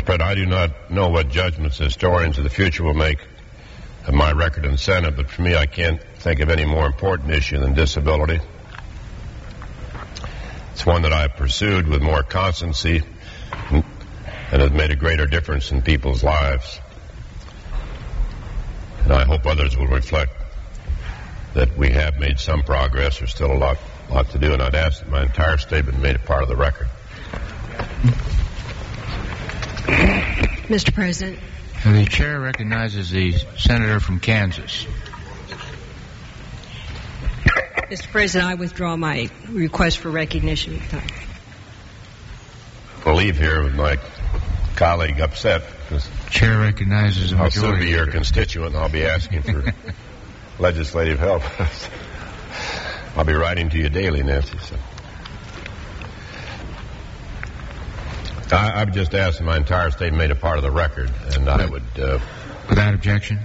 President, I do not know what judgments historians of the future will make of my record in the Senate, but for me, I can't think of any more important issue than disability. It's one that I've pursued with more constancy and has made a greater difference in people's lives. And I hope others will reflect that we have made some progress. There's still a lot to do, and I'd ask that my entire statement made a part of the record. Mr. President. The chair recognizes the senator from Kansas. Mr. President, I withdraw my request for recognition. I'll leave here with my colleague upset. Chair recognizes the majority. I'll soon be your constituent, and I'll be asking for legislative help. I'll be writing to you daily, Nancy. So. I've just asked my entire statement made a part of the record, and I would... Without objection.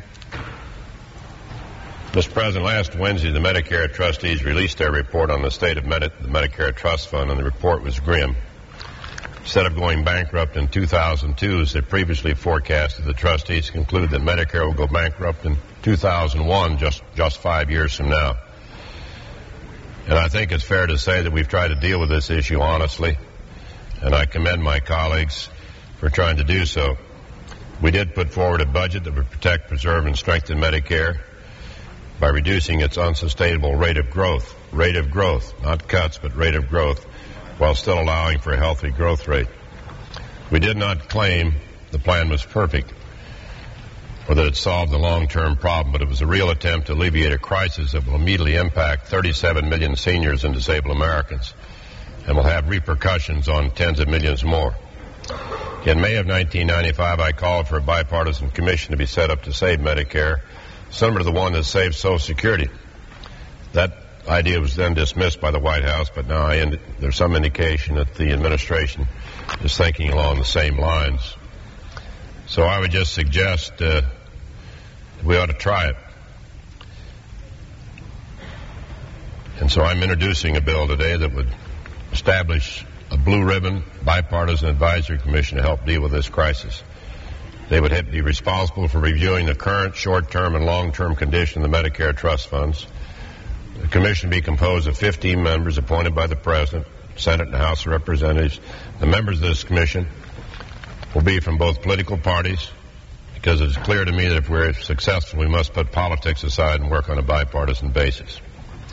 Mr. President, last Wednesday, the Medicare trustees released their report on the state of the Medicare Trust Fund, and the report was grim. Instead of going bankrupt in 2002, as they previously forecasted, the trustees conclude that Medicare will go bankrupt in 2001, just 5 years from now. And I think it's fair to say that we've tried to deal with this issue honestly, and I commend my colleagues for trying to do so. We did put forward a budget that would protect, preserve, and strengthen Medicare by reducing its unsustainable rate of growth, not cuts, but rate of growth, while still allowing for a healthy growth rate. We did not claim the plan was perfect or that it solved the long-term problem, but it was a real attempt to alleviate a crisis that will immediately impact 37 million seniors and disabled Americans and will have repercussions on tens of millions more. In May of 1995, I called for a bipartisan commission to be set up to save Medicare, similar to the one that saved Social Security. That idea was then dismissed by the White House, but now there's some indication that the administration is thinking along the same lines. So I would just suggest we ought to try it. And so I'm introducing a bill today that would establish a blue ribbon bipartisan advisory commission to help deal with this crisis. They would be responsible for reviewing the current short-term and long-term condition of the Medicare trust funds. The commission be composed of 15 members appointed by the President, Senate, and House of Representatives. The members of this commission will be from both political parties, because it's clear to me that if we're successful, we must put politics aside and work on a bipartisan basis.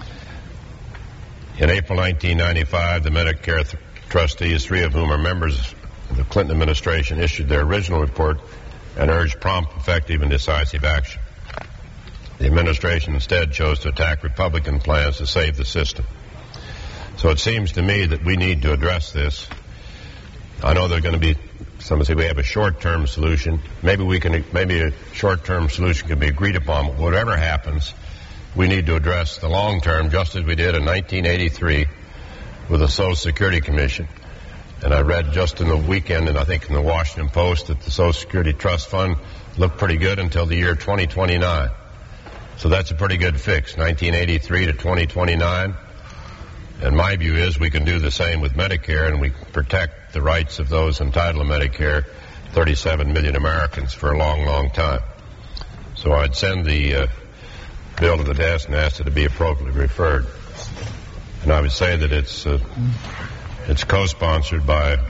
In April 1995, the Medicare trustees, 3 of whom are members of the Clinton administration, issued their original report and urged prompt, effective, and decisive action. The administration instead chose to attack Republican plans to save the system. So it seems to me that we need to address this. I know there are going to be some say we have a short-term solution. Maybe a short-term solution can be agreed upon. But whatever happens, we need to address the long-term, just as we did in 1983 with the Social Security Commission. And I read just in the weekend, and I think in the Washington Post, that the Social Security Trust Fund looked pretty good until the year 2029. So that's a pretty good fix, 1983 to 2029. And my view is we can do the same with Medicare, and we protect the rights of those entitled to Medicare, 37 million Americans, for a long, long time. So I'd send the bill to the desk and ask it to be appropriately referred. And I would say that it's co-sponsored by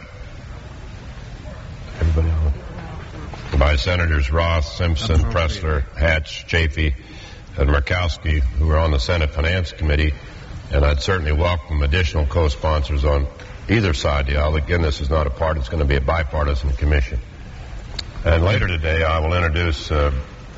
everybody else, by Senators Ross, Simpson, Pressler, Hatch, Chafee, and Murkowski, who are on the Senate Finance Committee, and I'd certainly welcome additional co-sponsors on either side of the aisle. Again, this is not a part, it's going to be a bipartisan commission. And later today, I will introduce a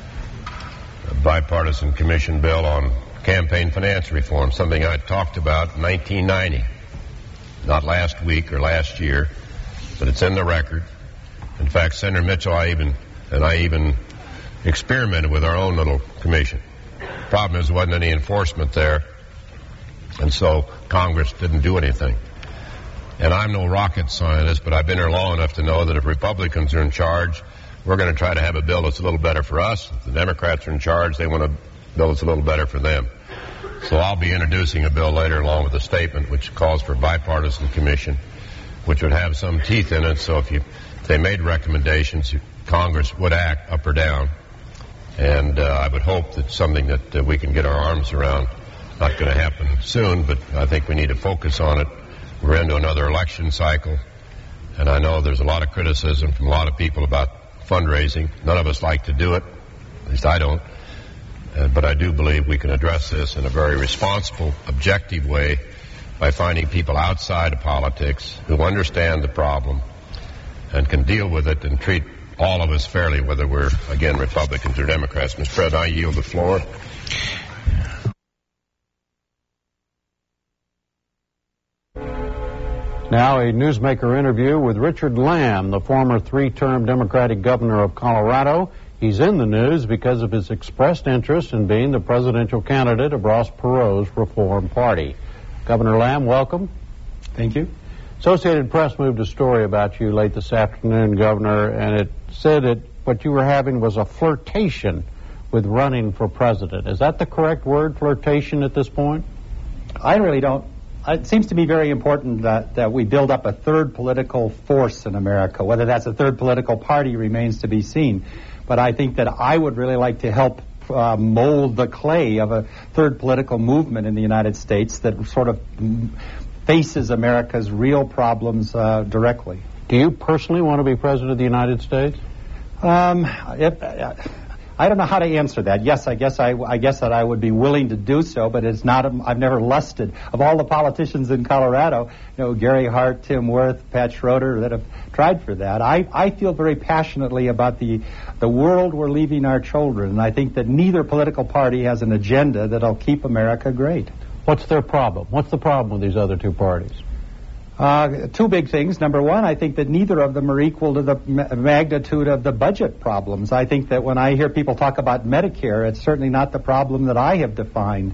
bipartisan commission bill on campaign finance reform, something I talked about in 1990, not last week or last year, but it's in the record. In fact, Senator Mitchell, I even experimented with our own little commission. Problem is, there wasn't any enforcement there, and so Congress didn't do anything. And I'm no rocket scientist, but I've been here long enough to know that if Republicans are in charge, we're going to try to have a bill that's a little better for us. If the Democrats are in charge, they want a bill that's a little better for them. So I'll be introducing a bill later along with a statement which calls for a bipartisan commission, which would have some teeth in it. So if you if they made recommendations, Congress would act up or down. And I would hope that something that we can get our arms around. Not going to happen soon, but I think we need to focus on it. We're into another election cycle, and I know there's a lot of criticism from a lot of people about fundraising. None of us like to do it, at least I don't. But I do believe we can address this in a very responsible, objective way by finding people outside of politics who understand the problem and can deal with it and treat all of us fairly, whether we're, again, Republicans or Democrats. Mr. President, I yield the floor. Now a newsmaker interview with Richard Lamb, the former three-term Democratic governor of Colorado. He's in the news because of his expressed interest in being the presidential candidate of Ross Perot's Reform Party. Governor Lamb, welcome. Thank you. Associated Press moved a story about you late this afternoon, Governor, and it said that what you were having was a flirtation with running for president. Is that the correct word, flirtation, at this point? I really don't. It seems to me very important that we build up a third political force in America. Whether that's a third political party remains to be seen. But I think that I would really like to help mold the clay of a third political movement in the United States that sort of faces America's real problems directly. Do you personally want to be president of the United States? I don't know how to answer that. Yes, I guess that I would be willing to do so, but it's not. I've never lusted. Of all the politicians in Colorado, Gary Hart, Tim Wirth, Pat Schroeder, that have tried for that, I feel very passionately about the world we're leaving our children, and I think that neither political party has an agenda that'll keep America great. What's their problem? What's the problem with these other two parties? Two big things. Number one, I think that neither of them are equal to the magnitude of the budget problems. I think that when I hear people talk about Medicare, it's certainly not the problem that I have defined.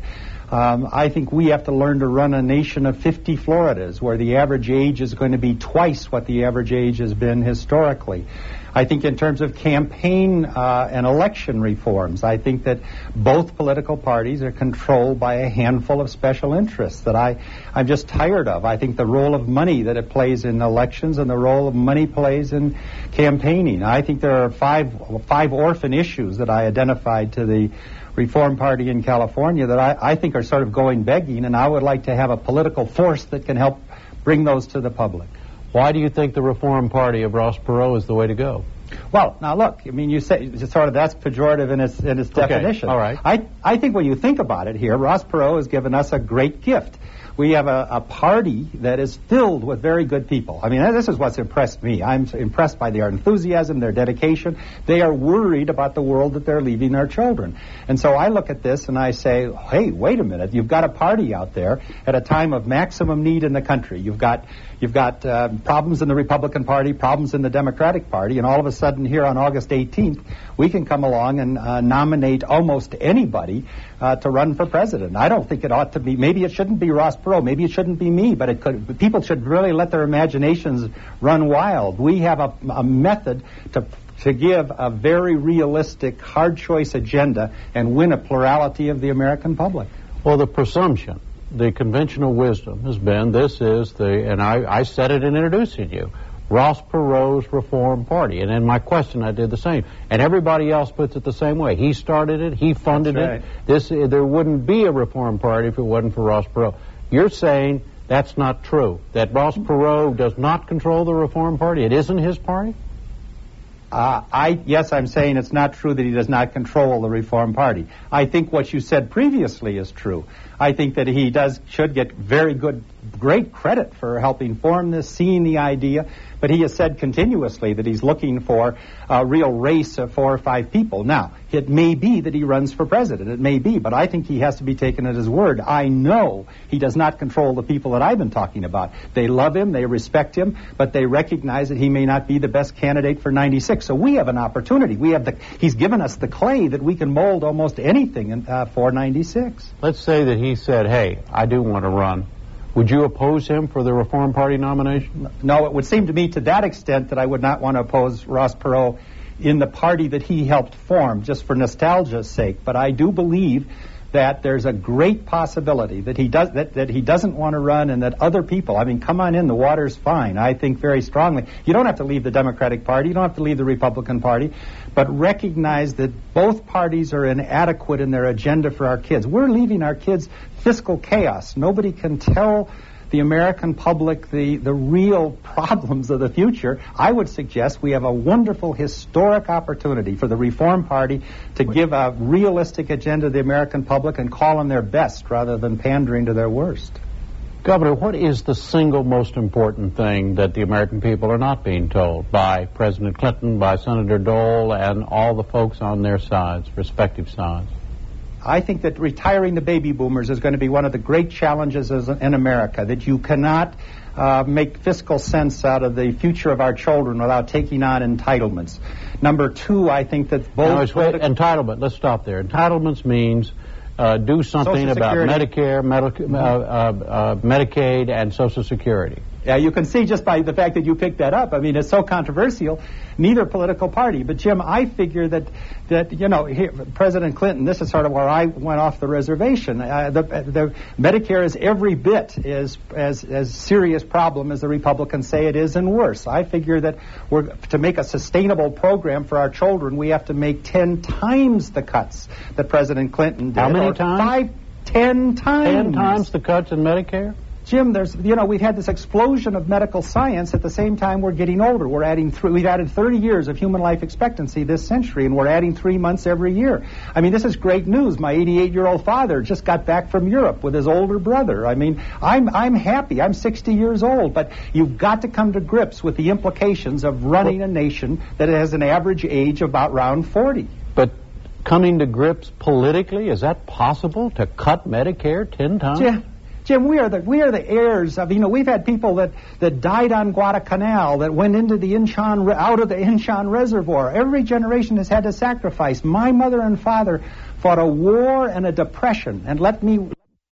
I think we have to learn to run a nation of 50 Floridas, where the average age is going to be twice what the average age has been historically. I think in terms of campaign and election reforms, I think that both political parties are controlled by a handful of special interests that I'm just tired of. I think the role of money that it plays in elections and the role of money plays in campaigning. I think there are five orphan issues that I identified to the Reform Party in California that I think are sort of going begging, and I would like to have a political force that can help bring those to the public. Why do you think the Reform Party of Ross Perot is the way to go? Well, now look, I mean, you say sort of that's pejorative in its definition. All right. I think when you think about it here, Ross Perot has given us a great gift. We have a party that is filled with very good people. I mean, this is what's impressed me. I'm impressed by their enthusiasm, their dedication. They are worried about the world that they're leaving their children. And so I look at this and I say, hey, wait a minute. You've got a party out there at a time of maximum need in the country. You've got problems in the Republican Party, problems in the Democratic Party, and all of a sudden here on August 18th, we can come along and nominate almost anybody to run for president. I don't think it ought to be. Maybe it shouldn't be Ross Perot. Maybe it shouldn't be me. But people should really let their imaginations run wild. We have a method to give a very realistic, hard choice agenda and win a plurality of the American public. Well, the presumption, the conventional wisdom has been and I said it in introducing you, Ross Perot's Reform Party. And in my question, I did the same. And everybody else puts it the same way. He started it. He funded it. There wouldn't be a Reform Party if it wasn't for Ross Perot. You're saying that's not true, that Ross Perot does not control the Reform Party? It isn't his party? Yes, I'm saying it's not true that he does not control the Reform Party. I think what you said previously is true. I think that he should get great credit for helping form this, seeing the idea, but he has said continuously that he's looking for a real race of 4 or 5 people. Now, it may be that he runs for president. It may be, but I think he has to be taken at his word. I know he does not control the people that I've been talking about. They love him, they respect him, but they recognize that he may not be the best candidate for 96. So we have an opportunity. He's given us the clay that we can mold almost anything for 96. Let's say that he said, hey, I do want to run. Would you oppose him for the Reform Party nomination? No, it would seem to me to that extent that I would not want to oppose Ross Perot in the party that he helped form, just for nostalgia's sake. But I do believe that there's a great possibility that he doesn't want to run, and that other people, I mean, come on in, the water's fine. I think very strongly. You don't have to leave the Democratic Party, you don't have to leave the Republican Party, but recognize that both parties are inadequate in their agenda for our kids. We're leaving our kids fiscal chaos. Nobody can tell the American public the real problems of the future. I would suggest we have a wonderful historic opportunity for the Reform Party to give a realistic agenda to the American public and call on their best rather than pandering to their worst. Governor, what is the single most important thing that the American people are not being told by President Clinton, by Senator Dole, and all the folks on their sides, respective sides? I think that retiring the baby boomers is going to be one of the great challenges in America, that you cannot make fiscal sense out of the future of our children without taking on entitlements. Number two, I think that both... Entitlement, let's stop there. Entitlements means do something about Medicare, Medicaid, and Social Security. Yeah, you can see just by the fact that you picked that up. I mean, it's so controversial. Neither political party. But, Jim, I figure that you know, President Clinton, this is sort of where I went off the reservation. The Medicare is every bit as serious problem as the Republicans say it is, and worse. I figure that to make a sustainable program for our children, we have to make 10 times the cuts that President Clinton did. How many times? 10 times. 10 times the cuts in Medicare? Jim, we've had this explosion of medical science. At the same time, we're getting older. We've added 30 years of human life expectancy this century, and we're adding 3 months every year. I mean, this is great news. My 88-year-old father just got back from Europe with his older brother. I mean, I'm happy. I'm 60 years old, but you've got to come to grips with the implications of running a nation that has an average age of about around 40. But coming to grips politically, is that possible, to cut Medicare 10 times? Jim, we are the heirs of, we've had people that died on Guadalcanal, that went into the out of the Inchon Reservoir. Every generation has had to sacrifice. My mother and father fought a war and a depression, and let me